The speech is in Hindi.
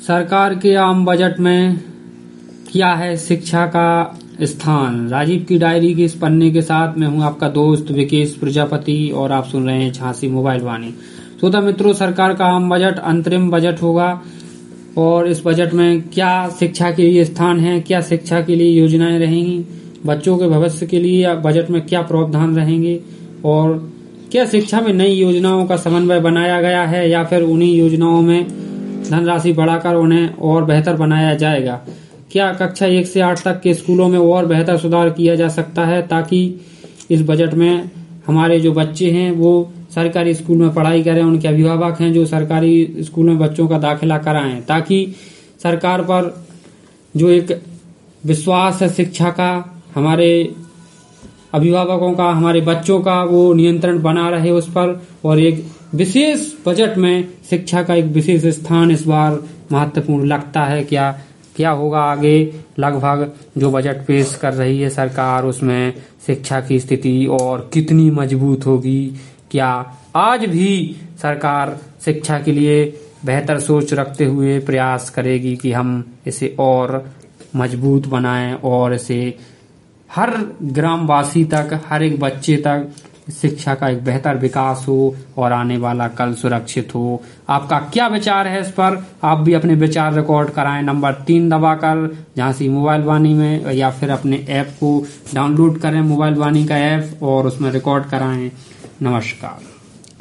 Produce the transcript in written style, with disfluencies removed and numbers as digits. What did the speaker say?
सरकार के आम बजट में क्या है शिक्षा का स्थान। राजीव की डायरी के इस पन्ने के साथ मैं हूं आपका दोस्त विकेश प्रजापति और आप सुन रहे हैं झांसी मोबाइल वाणी। श्रोता मित्रों, सरकार का आम बजट अंतरिम बजट होगा और इस बजट में क्या शिक्षा के लिए स्थान है, क्या शिक्षा के लिए योजनाएं रहेंगी, बच्चों के भविष्य के लिए बजट में क्या प्रावधान रहेंगे और क्या शिक्षा में नई योजनाओं का समन्वय बनाया गया है या फिर उन्हीं योजनाओं में धनराशि बढ़ाकर उन्हें और बेहतर बनाया जाएगा। क्या कक्षा 1 से 8 तक के स्कूलों में और बेहतर सुधार किया जा सकता है ताकि इस बजट में हमारे जो बच्चे हैं वो सरकारी स्कूल में पढ़ाई करें, उनके अभिभावक हैं जो सरकारी स्कूल में बच्चों का दाखिला कराएं, ताकि सरकार पर जो एक विश्वास है शिक्षा का, हमारे अभिभावकों का, हमारे बच्चों का, वो नियंत्रण बना रहे उस पर। और एक विशेष बजट में शिक्षा का एक विशेष स्थान इस बार महत्वपूर्ण लगता है। क्या होगा आगे, लगभग जो बजट पेश कर रही है सरकार उसमें शिक्षा की स्थिति और कितनी मजबूत होगी, क्या आज भी सरकार शिक्षा के लिए बेहतर सोच रखते हुए प्रयास करेगी कि हम इसे और मजबूत बनाएं और इसे हर ग्रामवासी तक, हर एक बच्चे तक शिक्षा का एक बेहतर विकास हो और आने वाला कल सुरक्षित हो। आपका क्या विचार है इस पर? आप भी अपने विचार रिकॉर्ड कराएं नंबर 3 दबाकर झांसी मोबाइल वाणी में, या फिर अपने ऐप को डाउनलोड करें मोबाइल वाणी का ऐप और उसमें रिकॉर्ड कराएं। नमस्कार।